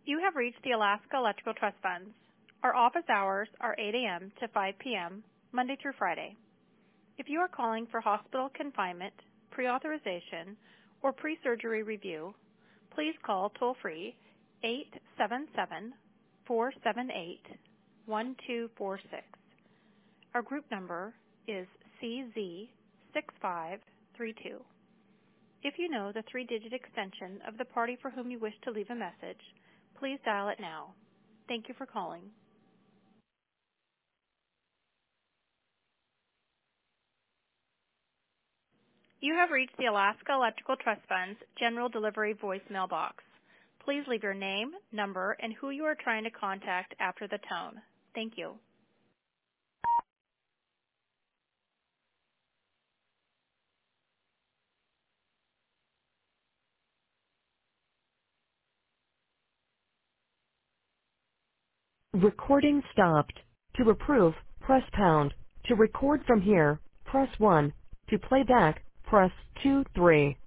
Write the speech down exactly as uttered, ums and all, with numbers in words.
You have reached the Alaska Electrical Trust Funds. Our office hours are eight a.m. to five p.m., Monday through Friday. If you are calling for hospital confinement, pre-authorization, or pre-surgery review, please call toll-free eight seven seven, four seven eight, one two four six. Our group number is C Z six five three two. If you know the three-digit extension of the party for whom you wish to leave a message, please dial it now. Thank you for calling. You have reached the Alaska Electrical Trust Fund's General Delivery voicemail box. Please leave your name, number, and who you are trying to contact after the tone. Thank you. Recording stopped. To approve, press pound. To record from here, press one. To play back, press two three.